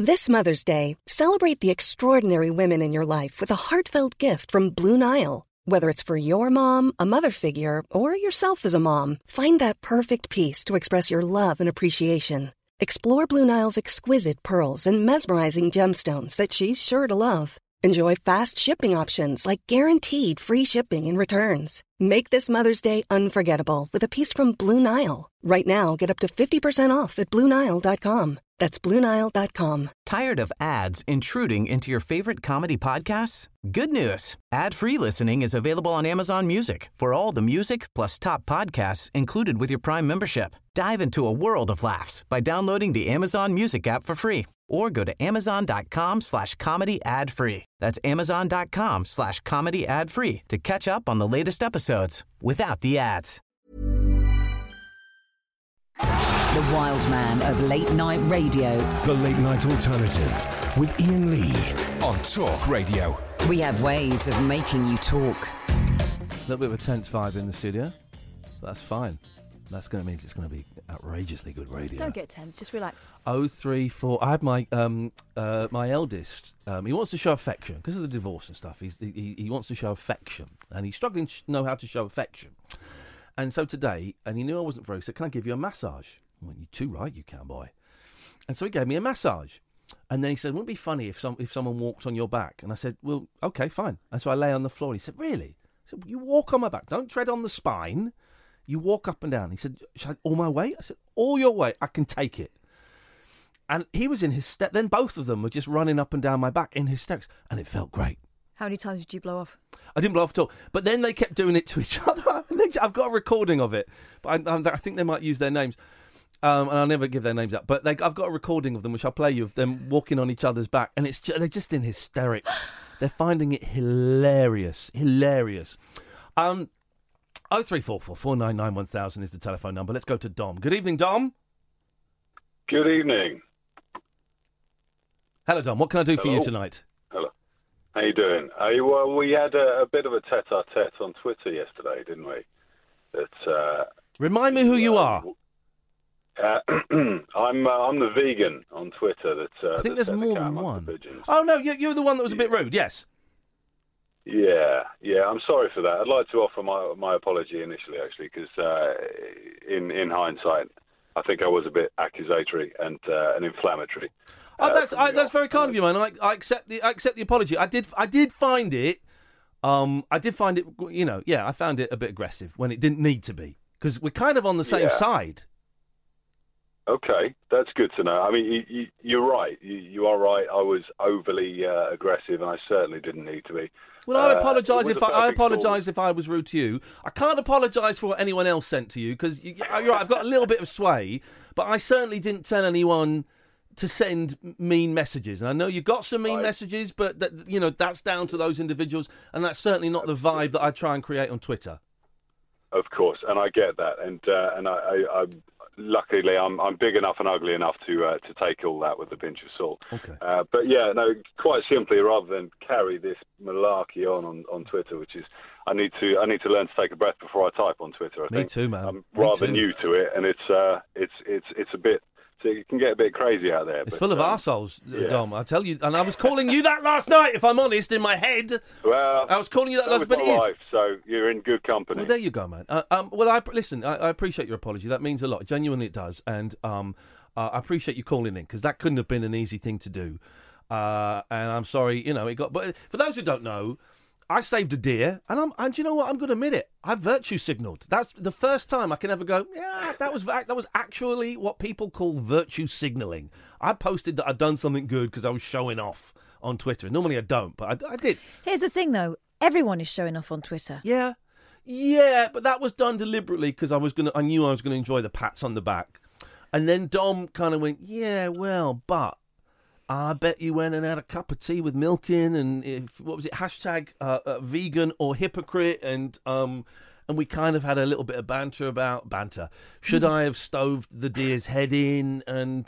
This Mother's Day, celebrate the extraordinary women in your life with a heartfelt gift from Blue Nile. Whether it's for your mom, a mother figure, or yourself as a mom, find that perfect piece to express your love and appreciation. Explore Blue Nile's exquisite pearls and mesmerizing gemstones that she's sure to love. Enjoy fast shipping options like guaranteed free shipping and returns. Make this Mother's Day unforgettable with a piece from Blue Nile. Right now, get up to 50% off at BlueNile.com. That's BlueNile.com. Tired of ads intruding into your favorite comedy podcasts? Good news. Ad-free listening is available on Amazon Music for all the music plus top podcasts included with your Prime membership. Dive into a world of laughs by downloading the Amazon Music app for free or go to amazon.com/comedy ad-free. That's amazon.com/comedy ad-free to catch up on the latest episodes without the ads. The wild man of late night radio. The Late Night Alternative with Ian Lee on Talk Radio. We have ways of making you talk. A little bit of a tense vibe in the studio. But that's fine. That's going to mean it's going to be outrageously good radio. Don't get tense, just relax. 034. I had my my eldest. He wants to show affection because of the divorce and stuff. He wants to show affection, and he's struggling to know how to show affection. And so today, and he knew I wasn't very, he said, "Can I give you a massage?" I went, "You too right, you can, boy." And so he gave me a massage. And then he said, "Wouldn't it be funny if someone walked on your back?" And I said, "Well, okay, fine." And so I lay on the floor. And he said, "Really?" I said, "You walk on my back. Don't tread on the spine. You walk up and down." He said, "Should I, all my weight?" I said, "All your weight. I can take it." And he was in his then both of them were just running up and down my back in hysterics. And it felt great. How many times did you blow off? I didn't blow off at all. But then they kept doing it to each other. I've got a recording of it. But I think they might use their names. And I'll never give their names up. But I've got a recording of them, which I'll play you, of them walking on each other's back. And they're just in hysterics. They're finding it hilarious. Hilarious. 0344 499 1000 is the telephone number. Let's go to Dom. Good evening, Dom. Good evening. Hello, Dom. What can I do for you tonight? Hello. How you doing? Well, we had a bit of a tete-a-tete on Twitter yesterday, didn't we? Remind me who you are. I'm the vegan on Twitter. I think there's more than one. Oh no, you're the one that was a bit rude. Yes. Yeah. I'm sorry for that. I'd like to offer my apology initially, actually, because in hindsight, I think I was a bit accusatory and inflammatory. That's very kind of you, man. I accept the apology. I did find it. You know, I found it a bit aggressive when it didn't need to be, because we're kind of on the same side. Okay, that's good to know. I mean, you're right. You are right. I was overly aggressive, and I certainly didn't need to be. Well, I apologise if I was rude to you. I can't apologise for what anyone else sent to you, because you're right. I've got a little bit of sway, but I certainly didn't tell anyone to send mean messages. And I know you got some mean messages, but that's down to those individuals, and that's certainly not the vibe that I try and create on Twitter. Of course, and I get that, and I luckily I'm big enough and ugly enough to take all that with a pinch of salt. Okay. But quite simply, rather than carry this malarkey on Twitter, which is I need to learn to take a breath before I type on Twitter. I think. Me too, man. I'm rather new to it, and it's a bit. So it can get a bit crazy out there. It's full of arseholes, Dom, I tell you. And I was calling you that last night, if I'm honest, in my head. Well, I was calling you that last night, but it is. So you're in good company. Well, there you go, man. Listen, I appreciate your apology. That means a lot. Genuinely, it does. And I appreciate you calling in, because that couldn't have been an easy thing to do. And I'm sorry, it got... But for those who don't know, I saved a deer, and you know what? I'm going to admit it. I virtue signalled. That's the first time I can ever go, that was actually what people call virtue signalling. I posted that I'd done something good because I was showing off on Twitter. Normally I don't, but I did. Here's the thing, though. Everyone is showing off on Twitter. Yeah, but that was done deliberately because I knew I was going to enjoy the pats on the back. And then Dom kind of went, but... I bet you went and had a cup of tea with milk in, and what was it? Hashtag vegan or hypocrite, and we kind of had a little bit of banter. Should I have stoved the deer's head in? And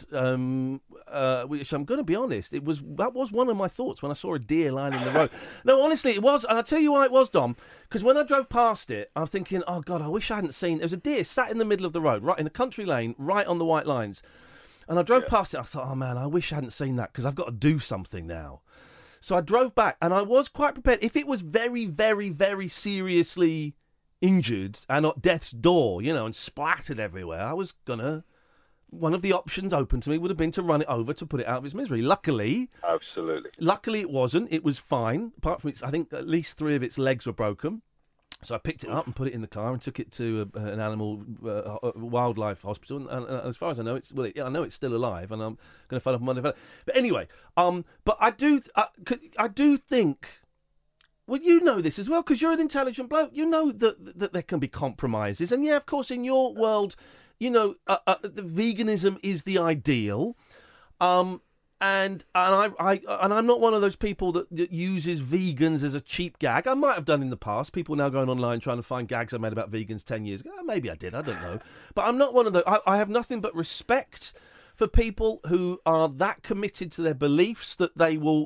which I'm going to be honest, that was one of my thoughts when I saw a deer lying in the road. No, honestly, it was, and I'll tell you why it was, Dom. Because when I drove past it, I was thinking, oh God, I wish I hadn't seen. There was a deer sat in the middle of the road, right in a country lane, right on the white lines. And I drove past it. I thought, oh, man, I wish I hadn't seen that because I've got to do something now. So I drove back, and I was quite prepared. If it was very, very, very seriously injured and at death's door, and splattered everywhere, I was going to... One of the options open to me would have been to run it over to put it out of its misery. Luckily it wasn't. It was fine. Apart from I think at least 3 of its legs were broken. So I picked it up and put it in the car and took it to an animal wildlife hospital. And as far as I know, I know it's still alive, and I'm going to find out Monday. But anyway, but I do think. Well, you know this as well because you're an intelligent bloke. You know that there can be compromises, and yeah, of course, in your world, the veganism is the ideal. And I'm not one of those people that uses vegans as a cheap gag. I might have done in the past. People now going online trying to find gags I made about vegans 10 years ago. Maybe I did. I don't know. But I'm not one of those. I have nothing but respect for people who are that committed to their beliefs that they will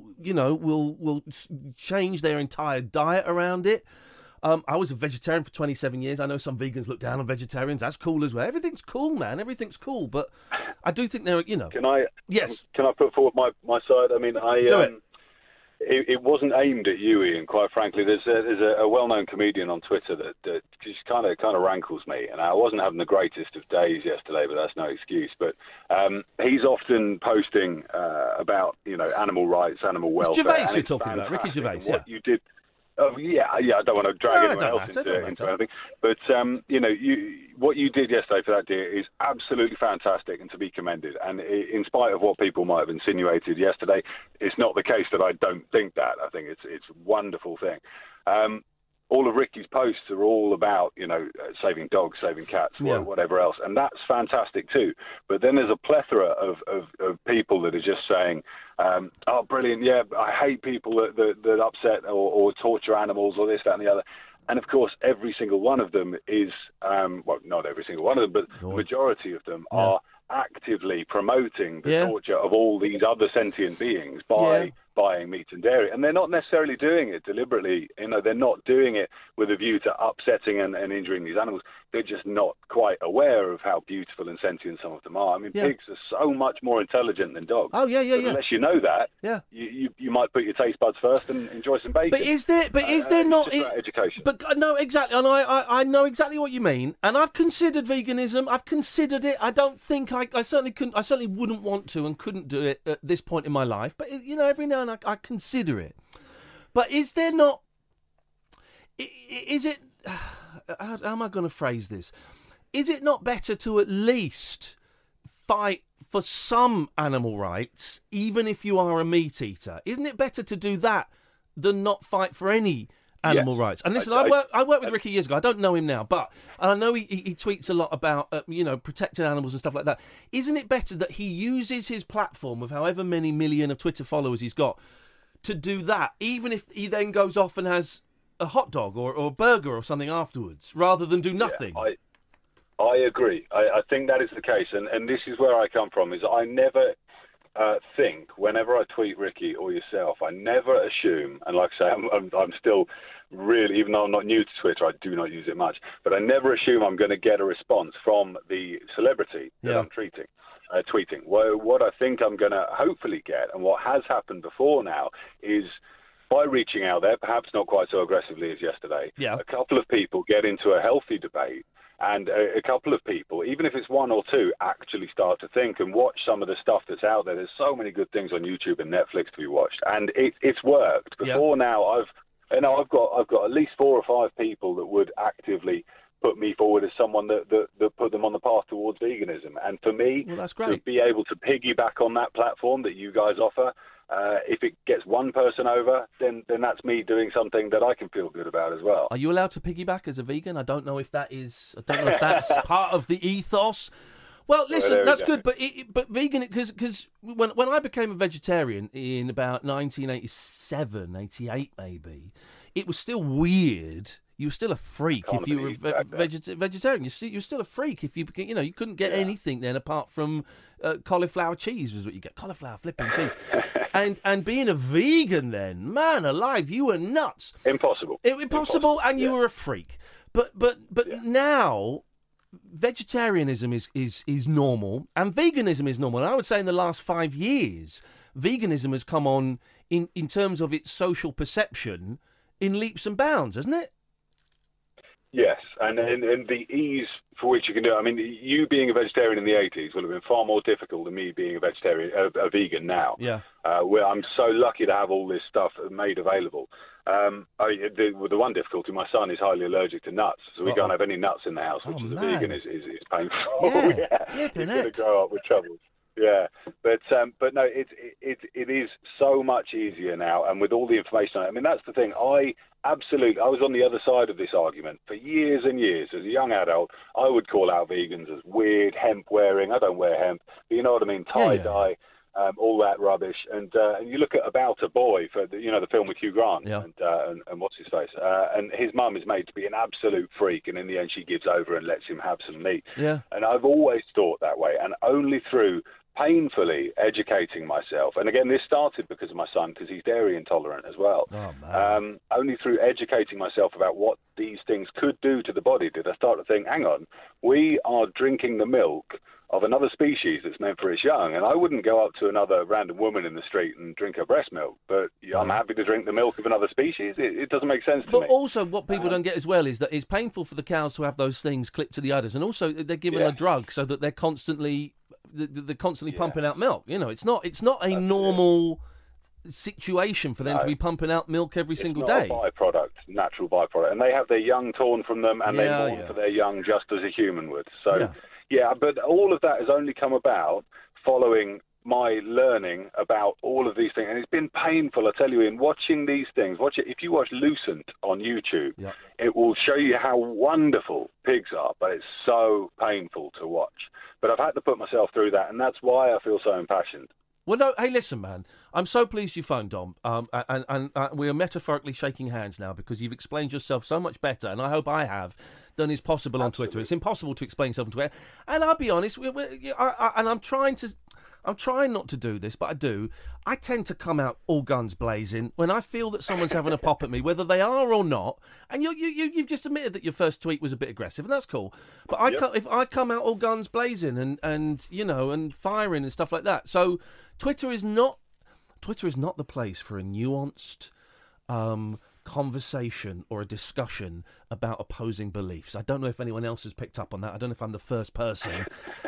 change their entire diet around it. I was a vegetarian for 27 years. I know some vegans look down on vegetarians. That's cool as well. Everything's cool, man. Everything's cool. But I do think there, Can I? Yes. Can I put forward my side? I mean, Do it wasn't aimed at you, Ian. Quite frankly, there's a well-known comedian on Twitter that just kind of rankles me, and I wasn't having the greatest of days yesterday, but that's no excuse. But he's often posting about animal rights, animal welfare. It's Gervais you're talking about, Ricky Gervais. What you did. Oh, yeah. I don't want to drag anyone else into anything. But, what you did yesterday for that deer is absolutely fantastic and to be commended. And in spite of what people might have insinuated yesterday, it's not the case that I don't think that. I think it's a wonderful thing. All of Ricky's posts are all about, saving dogs, saving cats, whatever else. And that's fantastic too. But then there's a plethora of people that are just saying, oh, brilliant, yeah, I hate people that upset or torture animals or this, that, and the other. And, of course, every single one of them is, not every single one of them, but the majority of them are actively promoting the torture of all these other sentient beings by buying meat and dairy. And they're not necessarily doing it deliberately. They're not doing it with a view to upsetting and injuring these animals. They're just not quite aware of how beautiful and sentient some of them are. I mean, pigs are so much more intelligent than dogs. Oh, yeah. Unless you know that, you might put your taste buds first and enjoy some bacon. But is there not... education. But no, exactly. And I know exactly what you mean. And I've considered veganism. I've considered it. I don't think I certainly couldn't. I certainly wouldn't want to and couldn't do it at this point in my life. But, every now and then I consider it. But is there not... Is it... How am I going to phrase this? Is it not better to at least fight for some animal rights, even if you are a meat eater? Isn't it better to do that than not fight for any animal rights? And listen, I worked with Ricky years ago. I don't know him now, but I know he tweets a lot about protecting animals and stuff like that. Isn't it better that he uses his platform of however many million of Twitter followers he's got to do that, even if he then goes off and has a hot dog or a burger or something afterwards, rather than do nothing? Yeah, I agree. I think that is the case, and this is where I come from. Is I never think, whenever I tweet Ricky or yourself, I never assume, and like I say, I'm still really, even though I'm not new to Twitter, I do not use it much, but I never assume I'm going to get a response from the celebrity that I'm tweeting. What I think I'm going to hopefully get, and what has happened before now, is by reaching out there, perhaps not quite so aggressively as yesterday, a couple of people get into a healthy debate, and a couple of people, even if it's one or two, actually start to think and watch some of the stuff that's out there. There's so many good things on YouTube and Netflix to be watched, and it's worked. Before now, I've got at least 4 or 5 people that would actively put me forward as someone that put them on the path towards veganism. And for me, that's great. To be able to piggyback on that platform that you guys offer, if it gets one person over, then that's me doing something that I can feel good about as well. Are you allowed to piggyback as a vegan? I don't know if that's part of the ethos. Well, listen, that's good, but vegan, because when I became a vegetarian in about 1987, 88 maybe, it was still weird. You were still a freak if you were vegetarian. You're still a freak if you couldn't get anything then apart from cauliflower cheese was what you get. Cauliflower flipping cheese. And being a vegan then, man alive, you were nuts. Impossible. Impossible, and you were a freak. But now, vegetarianism is normal and veganism is normal. And I would say in the last 5 years, veganism has come on in terms of its social perception in leaps and bounds, hasn't it? Yes, and the ease for which you can do it. I mean, you being a vegetarian in the 80s would have been far more difficult than me being a vegan now. Yeah. Where I'm so lucky to have all this stuff made available. The one difficulty, my son is highly allergic to nuts, so we can't have any nuts in the house, which as a vegan is painful. Yeah, He's going to grow up with troubles. Yeah, but no, it is so much easier now, and with all the information on it. I mean, that's the thing. I was on the other side of this argument for years and years. As a young adult, I would call out vegans as weird, hemp wearing. I don't wear hemp, but you know what I mean, tie-dye. All that rubbish, and you look at About a Boy for the film with Hugh Grant, and what's his face, and his mum is made to be an absolute freak, and in the end she gives over and lets him have some meat. Yeah. And I've always thought that way, and only through painfully educating myself, and again this started because of my son, because he's dairy intolerant as well. Oh, man. Only through educating myself about what these things could do to the body did I start to think, hang on, we are drinking the milk of another species that's meant for its young, and I wouldn't go up to another random woman in the street and drink her breast milk, but I'm happy to drink the milk of another species. It doesn't make sense to me. But also what people don't get as well is that it's painful for the cows to have those things clipped to the udders, and also they're given a drug so that they're constantly pumping out milk. You know, it's not a normal situation for them to be pumping out milk every single day. It's not a byproduct, natural byproduct, and they have their young torn from them, and they mourn for their young just as a human would. So. Yeah, but all of that has only come about following my learning about all of these things. And it's been painful, I tell you, in watching these things. If you watch Lucent on YouTube, it will show you how wonderful pigs are, but it's so painful to watch. But I've had to put myself through that, and that's why I feel so impassioned. Well, no, hey, listen, man. I'm so pleased you phoned, Dom. And we are metaphorically shaking hands now because you've explained yourself so much better, and I hope I have done is possible on Twitter. It's impossible to explain yourself on Twitter. And I'll be honest, I'm trying not to do this, but I do. I tend to come out all guns blazing when I feel that someone's having a pop at me, whether they are or not. And you've just admitted that your first tweet was a bit aggressive, and that's cool. But if I come out all guns blazing and firing and stuff like that, so Twitter is not the place for a nuanced conversation or a discussion about opposing beliefs. I don't know if anyone else has picked up on that. I don't know if I'm the first person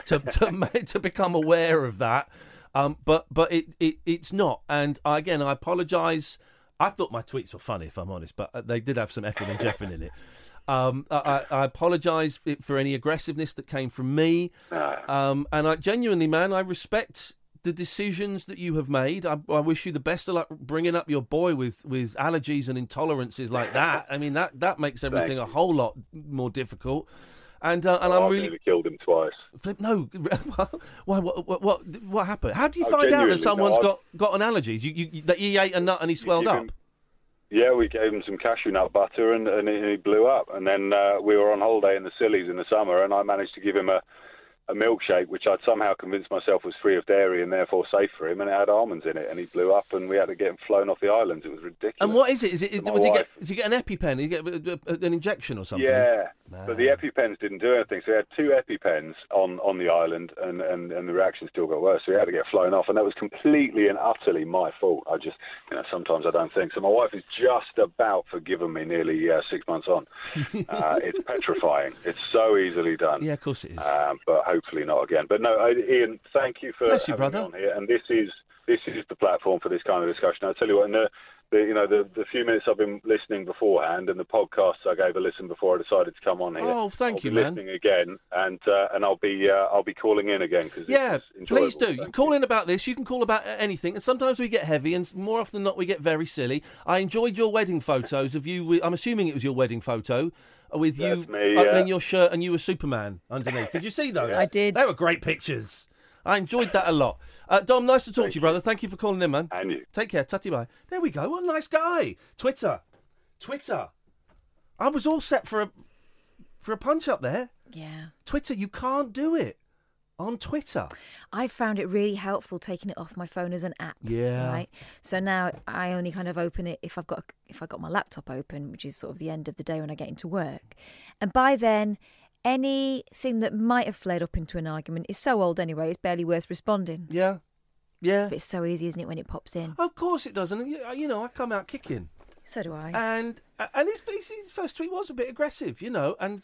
to become aware of that. But it's not. And I apologise. I thought my tweets were funny, if I'm honest, but they did have some effing and jeffing in it. I apologise for any aggressiveness that came from me. And I genuinely, man, I respect the decisions that you have made. I wish you the best of luck bringing up your boy with allergies and intolerances like that. I mean, that makes everything a whole lot more difficult. And I'm really nearly killed him twice. No, what happened? How do you find out that someone's got an allergy? That he ate a nut and he swelled up? Yeah, we gave him some cashew nut butter and he blew up. And then we were on holiday in the Scillies in the summer, and I managed to give him a milkshake, which I'd somehow convinced myself was free of dairy and therefore safe for him, and it had almonds in it, and he blew up, and we had to get him flown off the islands. It was ridiculous. And what is it? Did he get an EpiPen? Did he get an injection or something? Yeah, but the EpiPens didn't do anything. So he had 2 EpiPens on the island, and the reaction still got worse. So he had to get flown off, and that was completely and utterly my fault. I just, sometimes I don't think. So my wife is just about forgiven me nearly 6 months on. It's petrifying. It's so easily done. Yeah, of course it is. But hopefully not again. But no, Ian, thank you for having me on here. And this is the platform for this kind of discussion. I'll tell you what, in the few minutes I've been listening beforehand, and the podcasts I gave a listen before I decided to come on here. Oh, thank you, man. Listening again, and I'll be calling in again because please do. You can call in about this. You can call about anything, and sometimes we get heavy, and more often than not we get very silly. I enjoyed your wedding photos of you. I'm assuming it was your wedding photo. With That's you me, opening your shirt and you were Superman underneath. Did you see those? I did. They were great pictures. I enjoyed that a lot. Dom, nice to talk to you, brother. Thank you for calling in, man. And you. Take care. Tutty bye. There we go. What a nice guy. Twitter. I was all set for a punch up there. Yeah. Twitter, you can't do it on Twitter. I found it really helpful taking it off my phone as an app. Yeah. Right. So now I only kind of open it if I've got my laptop open, which is sort of the end of the day when I get into work. And by then, anything that might have flared up into an argument is so old anyway, it's barely worth responding. Yeah. Yeah. But it's so easy, isn't it, when it pops in? Of course it doesn't. I come out kicking. So do I. And his first tweet was a bit aggressive, and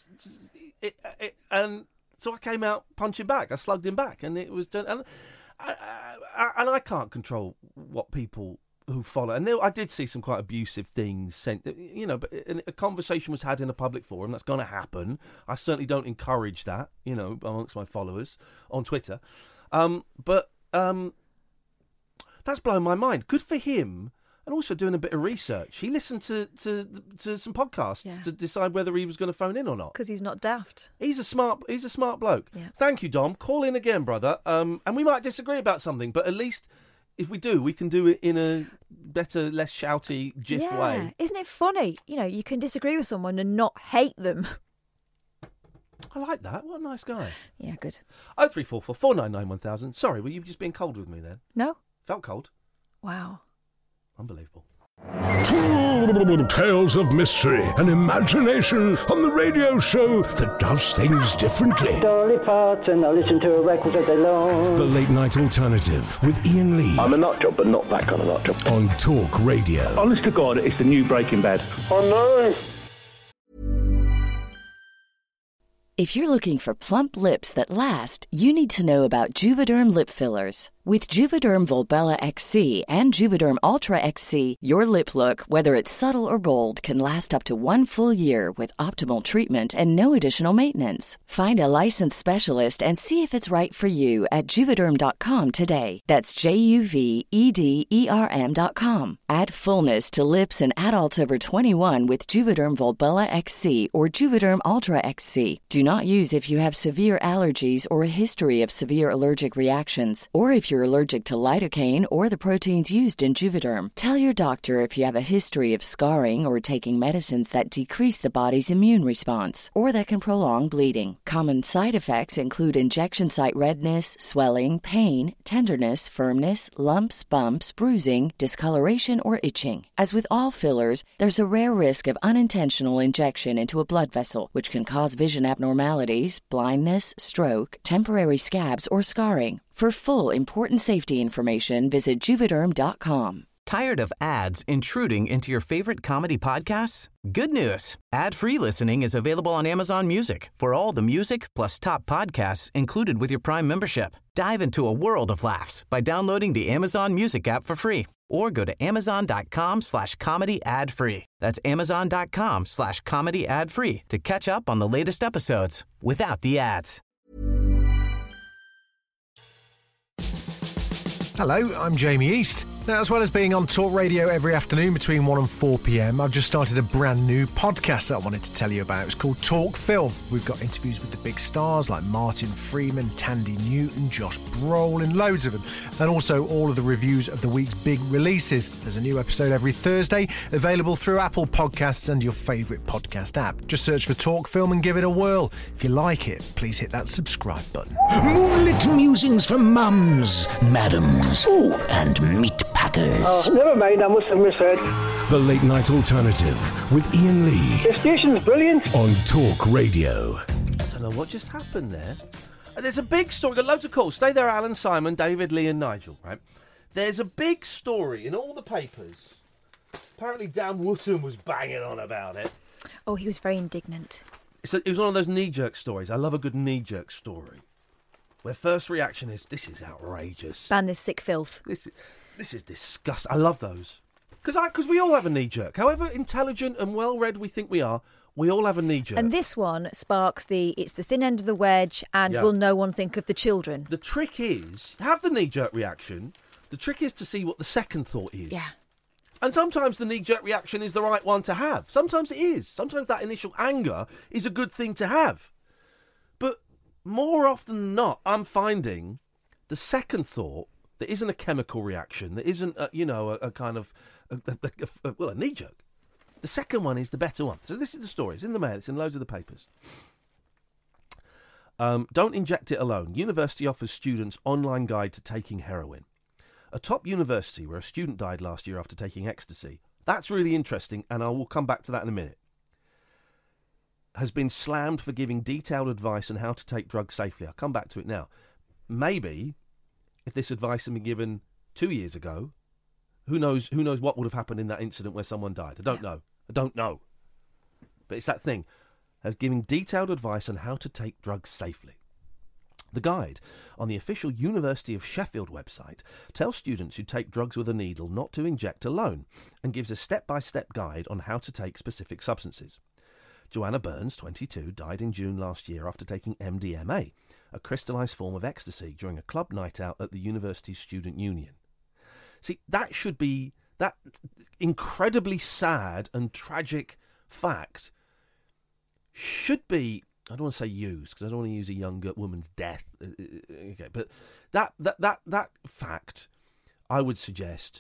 so I came out punching back. I slugged him back, and it was done. And I can't control what people who follow. And I did see some quite abusive things sent, but a conversation was had in a public forum. That's going to happen. I certainly don't encourage that, amongst my followers on Twitter. But that's blown my mind. Good for him. And also doing a bit of research. He listened to some podcasts to decide whether he was going to phone in or not. Because he's not daft. He's a smart bloke. Yeah. Thank you, Dom. Call in again, brother. And we might disagree about something, but at least if we do, we can do it in a better, less shouty, jiff way. Isn't it funny? You can disagree with someone and not hate them. I like that. What a nice guy. Yeah, good. 0344 499 1000. Sorry, were you just being cold with me then? No. Felt cold. Wow. Unbelievable. Tales of mystery and imagination on the radio show that does things differently. Dolly Parton, I listen to a record all day long. The Late Night Alternative with Ian Lee. I'm a nut job, but not that kind of nut job. On Talk Radio. Honest to God, it's the new Breaking Bad. Oh no! If you're looking for plump lips that last, you need to know about Juvederm lip fillers. With Juvederm Volbella XC and Juvederm Ultra XC, your lip look, whether it's subtle or bold, can last up to 1 full year with optimal treatment and no additional maintenance. Find a licensed specialist and see if it's right for you at Juvederm.com today. That's JUVEDERM.com. Add fullness to lips in adults over 21 with Juvederm Volbella XC or Juvederm Ultra XC. Do not use if you have severe allergies or a history of severe allergic reactions, or if you're allergic to lidocaine or the proteins used in Juvederm. Tell your doctor if you have a history of scarring or taking medicines that decrease the body's immune response or that can prolong bleeding. Common side effects include injection site redness, swelling, pain, tenderness, firmness, lumps, bumps, bruising, discoloration, or itching. As with all fillers, there's a rare risk of unintentional injection into a blood vessel, which can cause vision abnormalities, blindness, stroke, temporary scabs, or scarring. For full, important safety information, visit Juvederm.com. Tired of ads intruding into your favorite comedy podcasts? Good news. Ad-free listening is available on Amazon Music for all the music plus top podcasts included with your Prime membership. Dive into a world of laughs by downloading the Amazon Music app for free or go to amazon.com/comedy ad-free. That's amazon.com/comedy ad-free to catch up on the latest episodes without the ads. Hello, I'm Jamie East. Now, as well as being on Talk Radio every afternoon between 1 and 4 p.m, I've just started a brand new podcast that I wanted to tell you about. It's called Talk Film. We've got interviews with the big stars like Martin Freeman, Tandy Newton, Josh Brolin, loads of them. And also all of the reviews of the week's big releases. There's a new episode every Thursday, available through Apple Podcasts and your favourite podcast app. Just search for Talk Film and give it a whirl. If you like it, please hit that subscribe button. Moonlit musings for mums, madams, and meat packers. Oh, never mind, I must have misheard. The Late Night Alternative with Ian Lee. The station's brilliant. On Talk Radio. I don't know what just happened there. There's a big story. Got loads of calls. Stay there, Alan, Simon, David, Lee and Nigel, right? There's a big story in all the papers. Apparently Dan Wootton was banging on about it. Oh, he was very indignant. It was one of those knee-jerk stories. I love a good knee-jerk story. Where first reaction is, this is outrageous. Ban this sick filth. This is disgusting. I love those. Because we all have a knee-jerk. However intelligent and well-read we think we are, we all have a knee-jerk. And this one sparks it's the thin end of the wedge, and will no one think of the children? The trick is, have the knee-jerk reaction. The trick is to see what the second thought is. Yeah. And sometimes the knee-jerk reaction is the right one to have. Sometimes it is. Sometimes that initial anger is a good thing to have. But more often than not, I'm finding the second thought that isn't a chemical reaction, that isn't, a kind of, a knee-jerk. The second one is the better one. So this is the story. It's in the Mail. It's in loads of the papers. Don't inject it alone. University offers students online guide to taking heroin. A top university where a student died last year after taking ecstasy. That's really interesting, and I will come back to that in a minute. has been slammed for giving detailed advice on how to take drugs safely. I'll come back to it now. Maybe if this advice had been given 2 years ago, who knows what would have happened in that incident where someone died. I don't know. But it's that thing of giving detailed advice on how to take drugs safely. The guide on the official University of Sheffield website tells students who take drugs with a needle not to inject alone and gives a step-by-step guide on how to take specific substances. Joanna Burns, 22, died in June last year after taking MDMA, a crystallised form of ecstasy, during a club night out at the university's student union. See, that should be, that incredibly sad and tragic fact should be, I don't want to say used, because I don't want to use a young woman's death. Okay, but that fact, I would suggest,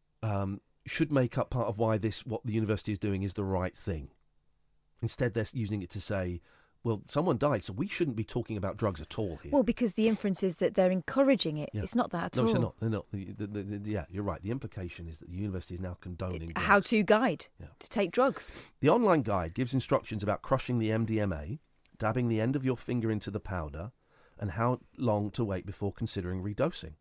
should make up part of why what the university is doing is the right thing. Instead, they're using it to say, well, someone died, so we shouldn't be talking about drugs at all here. Well, because the inference is that they're encouraging it. Yeah. It's not that at all. No, they're not. Yeah, you're right. The implication is that the university is now condoning drugs. A how-to guide to take drugs. The online guide gives instructions about crushing the MDMA, dabbing the end of your finger into the powder, and how long to wait before considering redosing.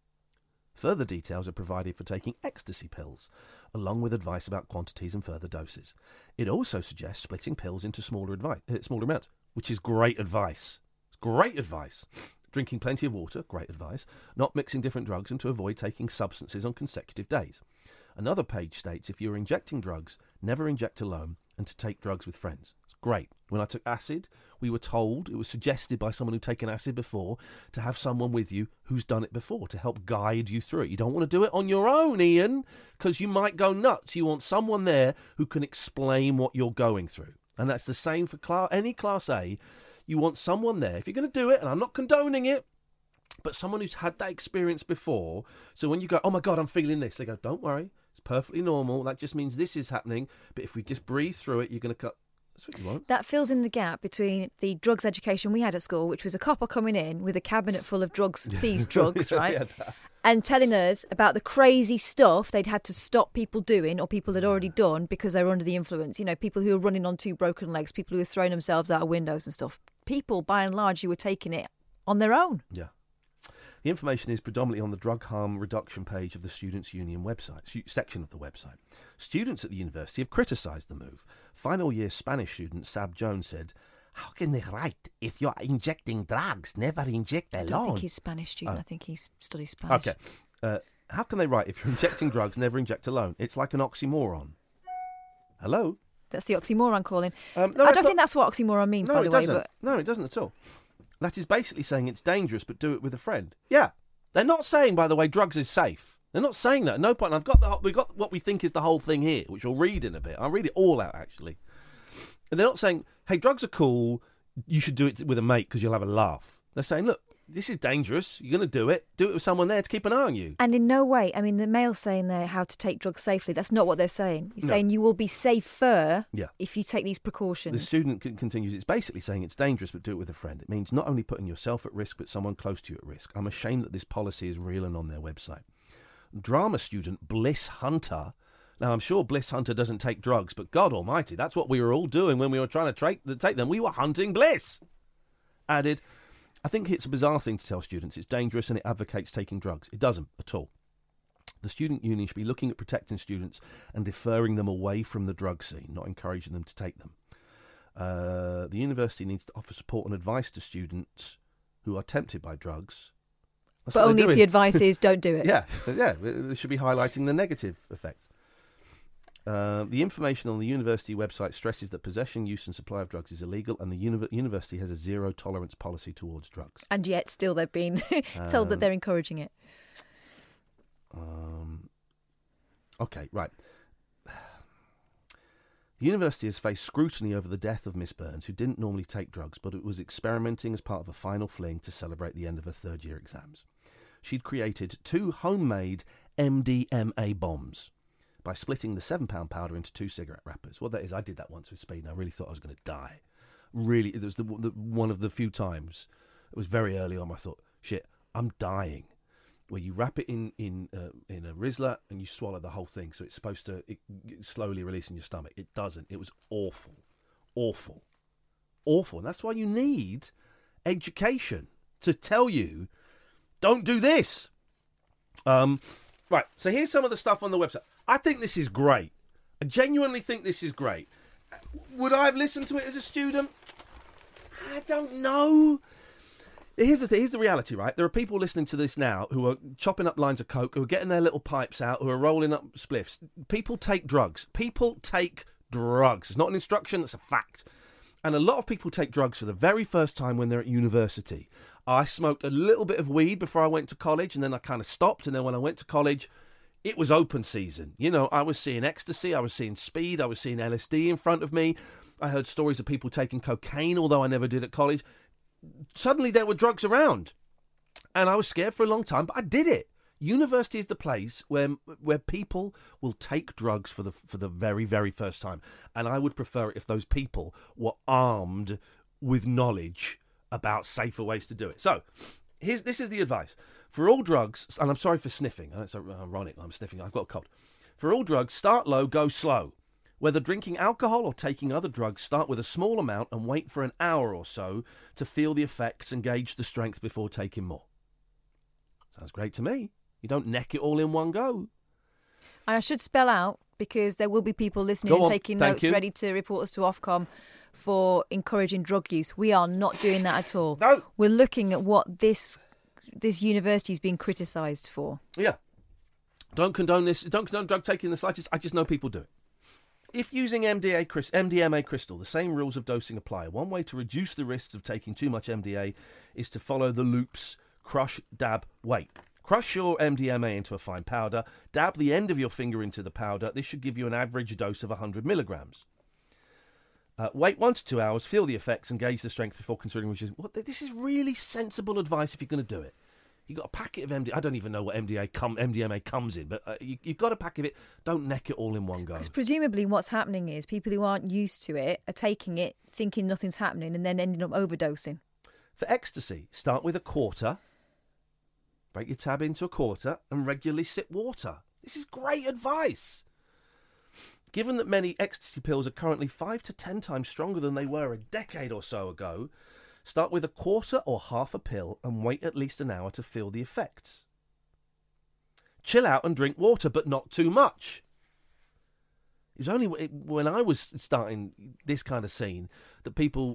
Further details are provided for taking ecstasy pills, along with advice about quantities and further doses. It also suggests splitting pills into smaller amounts, which is great advice. It's great advice. Drinking plenty of water, great advice. Not mixing different drugs and to avoid taking substances on consecutive days. Another page states if you're injecting drugs, never inject alone and to take drugs with friends. It's great. When I took acid, we were told, it was suggested by someone who'd taken acid before, to have someone with you who's done it before to help guide you through it. You don't want to do it on your own, Ian, because you might go nuts. You want someone there who can explain what you're going through. And that's the same for any Class A. You want someone there, if you're going to do it, and I'm not condoning it, but someone who's had that experience before. So when you go, oh my God, I'm feeling this, they go, don't worry, it's perfectly normal. That just means this is happening. But if we just breathe through it, you're going to cut. That's what you want. That fills in the gap between the drugs education we had at school, which was a copper coming in with a cabinet full of drugs, seized drugs, right? And telling us about the crazy stuff they'd had to stop people doing or people had already done because they were under the influence. You know, people who were running on 2 broken legs, people who were throwing themselves out of windows and stuff. People, by and large, who were taking it on their own. Yeah. The information is predominantly on the drug harm reduction page of the Students' Union website, section of the website. Students at the university have criticised the move. Final year Spanish student Sab Jones said, how can they write if you're injecting drugs, never inject alone? I don't think he's a Spanish student. I think he studies Spanish. Okay. How can they write if you're injecting drugs, never inject alone? It's like an oxymoron. Hello? That's the oxymoron calling. I don't think that's what oxymoron means, by the way. But No, it doesn't at all. That is basically saying it's dangerous, but do it with a friend. Yeah. They're not saying, by the way, drugs is safe. They're not saying that at no point. We've got what we think is the whole thing here, which we'll read in a bit. I'll read it all out, actually. And they're not saying, hey, drugs are cool, you should do it with a mate because you'll have a laugh. They're saying, look, this is dangerous, you're going to do it with someone there to keep an eye on you. And in no way, I mean, the Mail's saying there how to take drugs safely. That's not what they're saying. You're saying you will be safer if you take these precautions. The student continues, it's basically saying it's dangerous, but do it with a friend. It means not only putting yourself at risk, but someone close to you at risk. I'm ashamed that this policy is real and on their website. Drama student Bliss Hunter. Now, I'm sure Bliss Hunter doesn't take drugs, but God almighty, that's what we were all doing when we were trying to take them. We were hunting bliss. Added, I think it's a bizarre thing to tell students it's dangerous and it advocates taking drugs. It doesn't at all. The student union should be looking at protecting students and deferring them away from the drug scene, not encouraging them to take them. The university needs to offer support and advice to students who are tempted by drugs. That's but only if the advice is don't do it. Yeah, they should be highlighting the negative effects. The information on the university website stresses that possession, use and supply of drugs is illegal and the university has a zero-tolerance policy towards drugs. And yet still they've been told that they're encouraging it. Okay, right. The university has faced scrutiny over the death of Miss Burns, who didn't normally take drugs, but it was experimenting as part of a final fling to celebrate the end of her third-year exams. She'd created 2 homemade MDMA bombs by splitting the £7 powder into 2 cigarette wrappers. What that is, I did that once with speed, and I really thought I was going to die. Really, it was the one of the few times, it was very early on, I thought, shit, I'm dying. Where you wrap it in a Rizla and you swallow the whole thing, so it's supposed to slowly release in your stomach. It doesn't. It was awful. Awful. awful. And that's why you need education to tell you, don't do this. Right, so here's some of the stuff on the website. I think this is great. I genuinely think this is great. Would I have listened to it as a student? I don't know. Here's the thing. Here's the reality, right? There are people listening to this now who are chopping up lines of coke, who are getting their little pipes out, who are rolling up spliffs. People take drugs. People take drugs. It's not an instruction, it's a fact. And a lot of people take drugs for the very first time when they're at university. I smoked a little bit of weed before I went to college, and then I kind of stopped. And then when I went to college, it was open season. You know, I was seeing ecstasy, I was seeing speed, I was seeing LSD in front of me. I heard stories of people taking cocaine, although I never did at college. Suddenly there were drugs around. And I was scared for a long time, but I did it. University is the place where people will take drugs for the very, very first time. And I would prefer it if those people were armed with knowledge about safer ways to do it. So, this is the advice. For all drugs, and I'm sorry for sniffing. It's ironic I'm sniffing. I've got a cold. For all drugs, start low, go slow. Whether drinking alcohol or taking other drugs, start with a small amount and wait for an hour or so to feel the effects and gauge the strength before taking more. Sounds great to me. You don't neck it all in one go. And I should spell out, because there will be people listening and taking notes, ready to report us to Ofcom for encouraging drug use. We are not doing that at all. No. We're looking at what this university is being criticised for. Yeah. Don't condone this. Don't condone drug taking in the slightest. I just know people do it. If using MDMA crystal, the same rules of dosing apply. One way to reduce the risks of taking too much MDA is to follow the loops: crush, dab, wait. Crush your MDMA into a fine powder. Dab the end of your finger into the powder. This should give you an average dose of 100 milligrams. Wait 1 to 2 hours, feel the effects, and gauge the strength before considering which is... This is really sensible advice if you're going to do it. You've got a packet of MDMA. I don't even know what MDMA comes in, but you've got a pack of it. Don't neck it all in one go. Because presumably what's happening is people who aren't used to it are taking it, thinking nothing's happening, and then ending up overdosing. For ecstasy, start with a quarter. Break your tab into a quarter and regularly sip water. This is great advice. Given that many ecstasy pills are currently 5 to 10 times stronger than they were a decade or so ago, start with a quarter or half a pill and wait at least an hour to feel the effects. Chill out and drink water, but not too much. It was only when I was starting this kind of scene that people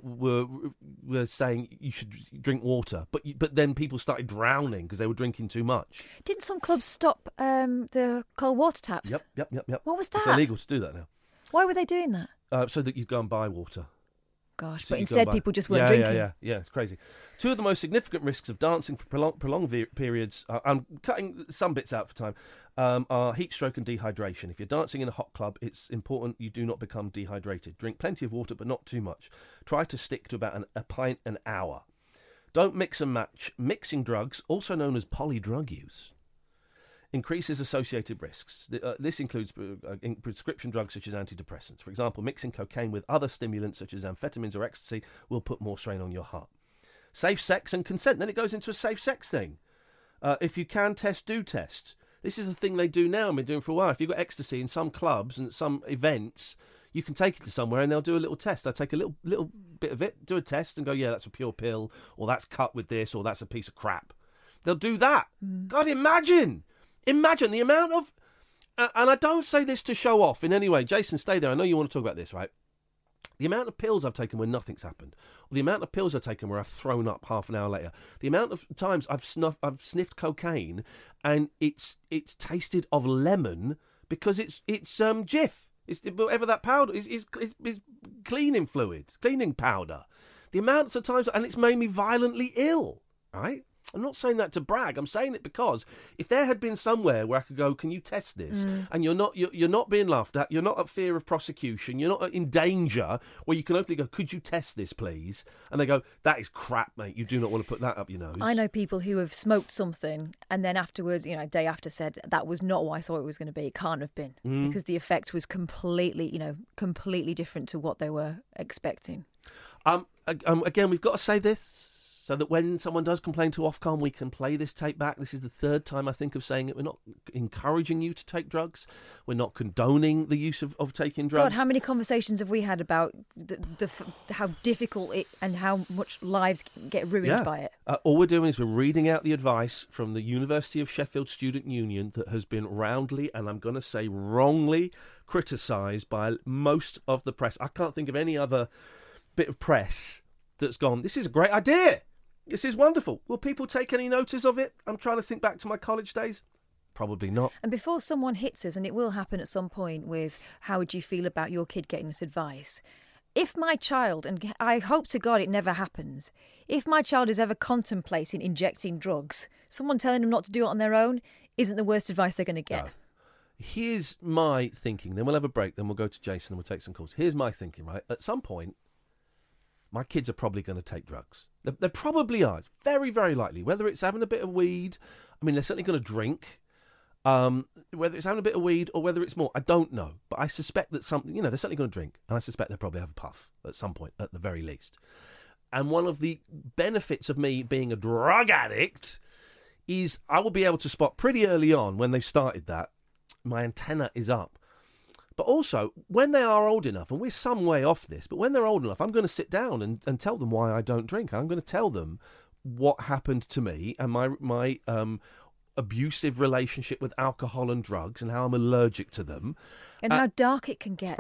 were saying you should drink water, but then people started drowning because they were drinking too much. Didn't some clubs stop the cold water taps? Yep. What was that? It's illegal to do that now. Why were they doing that? So that you'd go and buy water. Gosh, So but you instead go people just weren't drinking. Yeah, it's crazy. Two of the most significant risks of dancing for prolonged periods, I'm cutting some bits out for time, are heat stroke and dehydration. If you're dancing in a hot club, it's important you do not become dehydrated. Drink plenty of water, but not too much. Try to stick to about a pint an hour. Don't mix and match. Mixing drugs, also known as polydrug use, increases associated risks. This includes prescription drugs such as antidepressants. For example, mixing cocaine with other stimulants such as amphetamines or ecstasy will put more strain on your heart. Safe sex and consent. Then it goes into a safe sex thing. If you can test, do test. This is a thing they do now and been doing for a while. If you've got ecstasy in some clubs and some events, you can take it to somewhere and they'll do a little test. They'll take a little bit of it, do a test and go, yeah, that's a pure pill, or that's cut with this, or that's a piece of crap. They'll do that. God, imagine the amount of... and I don't say this to show off in any way. Jason, stay there. I know you want to talk about this, right? The amount of pills I've taken when nothing's happened, or the amount of pills I've taken where I've thrown up half an hour later, the amount of times I've sniffed cocaine and it's tasted of lemon because it's Jif. It's whatever that powder is cleaning fluid, cleaning powder. The amounts of times, and it's made me violently ill, right? I'm not saying that to brag. I'm saying it because if there had been somewhere where I could go, can you test this? And you're not being laughed at, you're not at fear of prosecution, you're not in danger, where you can openly go, could you test this, please? And they go, that is crap, mate. You do not want to put that up your nose. I know people who have smoked something and then afterwards, a day after said, that was not what I thought it was going to be. It can't have been because the effect was completely different to what they were expecting. Again, we've got to say this. so that when someone does complain to Ofcom, we can play this tape back. This is the third time I think of saying it. We're not encouraging you to take drugs. We're not condoning the use of taking drugs. God, how many conversations have we had about how difficult it and how much lives get ruined by it? All we're doing is we're reading out the advice from the University of Sheffield Student Union that has been roundly, and I'm going to say wrongly, criticised by most of the press. I can't think of any other bit of press that's gone, this is a great idea. This is wonderful. Will people take any notice of it? I'm trying to think back to my college days. Probably not. And before someone hits us, and it will happen at some point with how would you feel about your kid getting this advice? If my child, and I hope to God it never happens, if my child is ever contemplating injecting drugs, someone telling them not to do it on their own isn't the worst advice they're going to get. No. Here's my thinking. Then we'll have a break. Then we'll go to Jason and we'll take some calls. Here's my thinking, right? At some point, my kids are probably going to take drugs. They probably are. It's very, very likely. Whether it's having a bit of weed, I mean, they're certainly going to drink. Whether it's having a bit of weed or whether it's more, I don't know. But I suspect that something, they're certainly going to drink. And I suspect they'll probably have a puff at some point, at the very least. And one of the benefits of me being a drug addict is I will be able to spot pretty early on when they've started that. My antenna is up. But also, when they are old enough, and we're some way off this, but when they're old enough, I'm going to sit down and tell them why I don't drink. I'm going to tell them what happened to me and my abusive relationship with alcohol and drugs and how I'm allergic to them. And how dark it can get.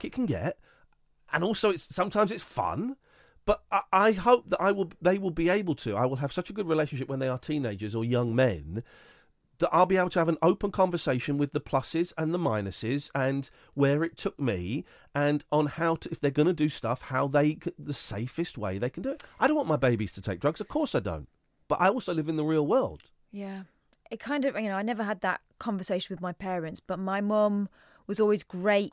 And also, sometimes it's fun. But I hope that they will be able to. I will have such a good relationship when they are teenagers or young men that I'll be able to have an open conversation with the pluses and the minuses and where it took me and on how to, if they're going to do stuff, the safest way they can do it. I don't want my babies to take drugs. Of course I don't. But I also live in the real world. Yeah. It kind of, I never had that conversation with my parents, but my mum was always great.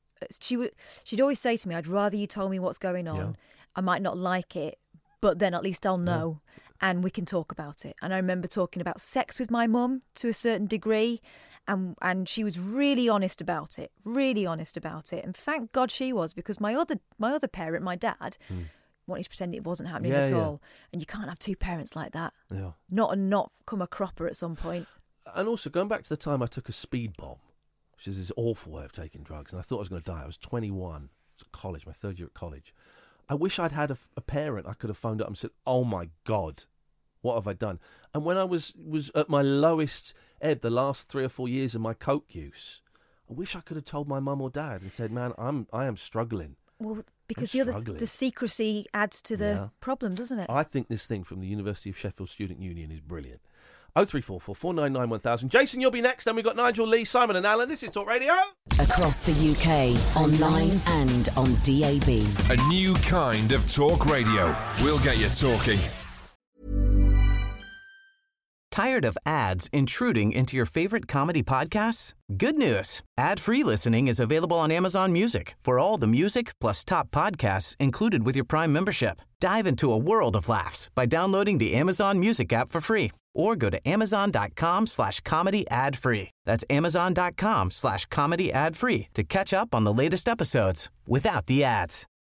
She'd always say to me, I'd rather you told me what's going on. Yeah. I might not like it, but then at least I'll know. Yeah. And we can talk about it. And I remember talking about sex with my mum to a certain degree, and she was really honest about it. And thank God she was, because my other parent, my dad, wanted to pretend it wasn't happening at all. And you can't have two parents like that. Yeah. Not come a cropper at some point. And also, going back to the time I took a speed bomb, which is this awful way of taking drugs, and I thought I was going to die. I was 21. I was at college, my third year at college. I wish I'd had a parent I could have phoned up and said, oh, my God, what have I done? And when I was at my lowest ebb, the last 3 or 4 years of my coke use, I wish I could have told my mum or dad and said, man, I am struggling. Well, because the secrecy adds to the problem, doesn't it? I think this thing from the University of Sheffield Student Union is brilliant. 0344 499 1000. Jason, you'll be next. Then we've got Nigel, Lee, Simon and Alan. This is Talk Radio. Across the UK, online and on DAB. A new kind of talk radio. We'll get you talking. Tired of ads intruding into your favorite comedy podcasts? Good news. Ad-free listening is available on Amazon Music for all the music plus top podcasts included with your Prime membership. Dive into a world of laughs by downloading the Amazon Music app for free or go to amazon.com/comedy ad-free. That's amazon.com/comedy ad-free to catch up on the latest episodes without the ads.